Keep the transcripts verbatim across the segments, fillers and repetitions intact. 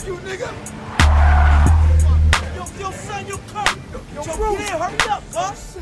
F you, nigga. Yo, yo, son, you come. Yo, yo, yo, yeah, hurry up, cuz.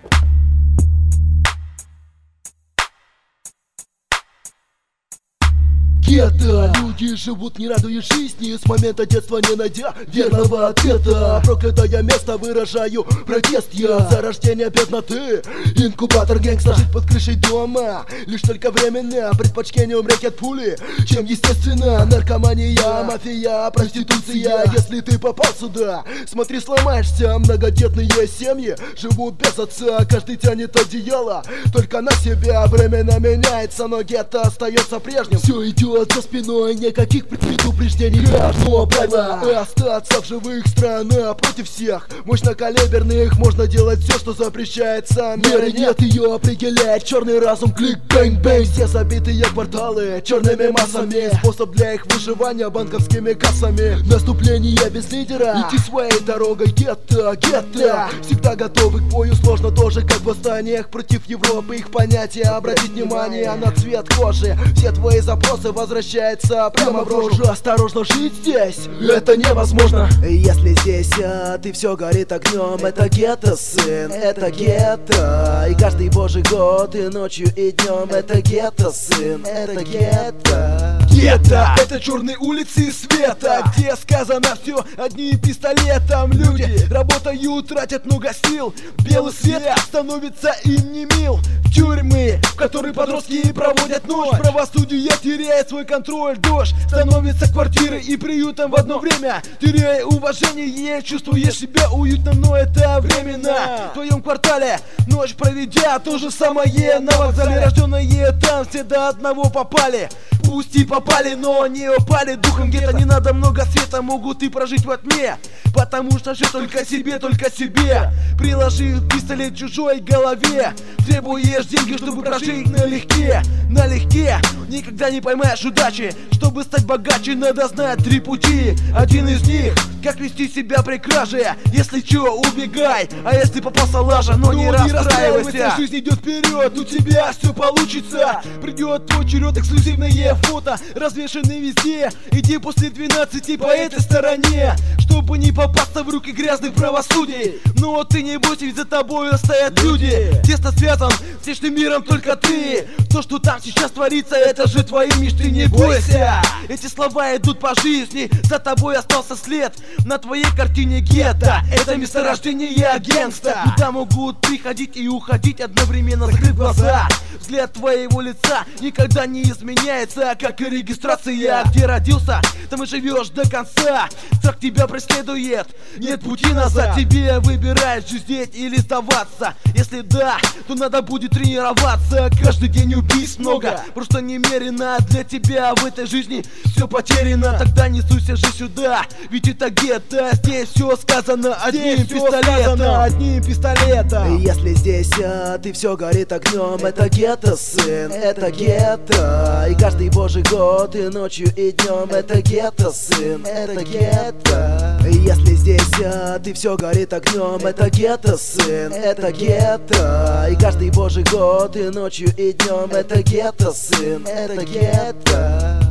Гетто. Люди живут не радуясь жизни, с момента детства не найдя верного ответа. Проклятое место, выражаю протест я за рождение бедноты. Инкубатор гэнгста, жить под крышей дома лишь только временно, предпочтение умереть от пули, чем естественно. Наркомания, мафия, проституция. Если ты попал сюда, смотри, сломаешься. Многодетные семьи живут без отца, каждый тянет одеяло только на себя. Временно меняется, но гетто остается прежним. Все идет за спиной, никаких предупреждений. Одно правило — остаться в живых. Страна против всех мощнокалиберных. Можно делать все, что запрещается. Меры нет, ее определяет черный разум. Клик, бэнг, бэнг. Все забитые кварталы черными массами. Способ для их выживания банковскими кассами. Наступление без лидера, идти своей дорогой. Гетто, гетто всегда готовы к бою. Сложно тоже, как в восстаниях против Европы. Их понятия, обратить внимание на цвет кожи. Все твои запросы возвращается прямо в рожу. Осторожно, жить здесь это невозможно. Если здесь а, ты все горит огнем, это гетто, сын, это гетто. И каждый божий год, и ночью, и днем, это гетто, сын, это гетто. Гетто — это черные улицы и света, где сказано все одним пистолетом. Люди работают, тратят много сил, белый свет становится им не мил. В тюрьмы, в которые подростки проводят ночь, правосудие теряет свой контроль. Дождь становится квартирой и приютом в одно время. Теряя уважение, чувствуешь себя уютно, но это временно. В твоем квартале ночь проведя, то же самое на вокзале. Рожденные там все до одного попали. Пусть и попали, но не упали духом. Где-то не надо много света, могут и прожить во тьме. Потому что же только себе, только себе. Приложив пистолет чужой голове, требуешь деньги, чтобы прожить налегке. Налегке никогда не поймаешь удачи. Чтобы стать богаче, надо знать три пути. Один из них — как вести себя при краже. Если чё, убегай, а если попался лажа, но, но не, не расстраивайся. Жизнь идет вперед, у тебя все получится. Придет твой черед, эксклюзивные фото развешаны везде. Иди после двенадцати по этой стороне, чтобы не попасться в руки грязных правосудий. Но ты не бойся, ведь за тобой стоят люди. Тесно связан с внешним миром только ты. То, что там сейчас творится, это же твои мечты, не бойся. Эти слова идут по жизни, за тобой остался след на твоей картине гетто. Это месторождение гангста, куда могут приходить и уходить одновременно, закрыв глаза. Взгляд твоего лица никогда не изменяется, как и регистрация. Где родился, там и живешь до конца. Страх тебя преследует, нет пути назад. Тебе выбирать, жизнеть или сдаваться. Если да, то надо будет тренироваться. Каждый день убийств много, просто немерено. Для тебя в этой жизни все потеряно. Тогда не суйся же сюда, ведь это гетто. Здесь все сказано одним пистолетом. Одним пистолетом. Если здесь а, ты все горит огнем, это гетто, сын, это гетто. И каждый божий год, и ночью, и днем, это гетто, сын, это гетто. Если здесь а, ты все горит огнем, это гетто, сын, это гетто. И каждый божий год, и ночью, и днем, это гетто, сын, это гетто.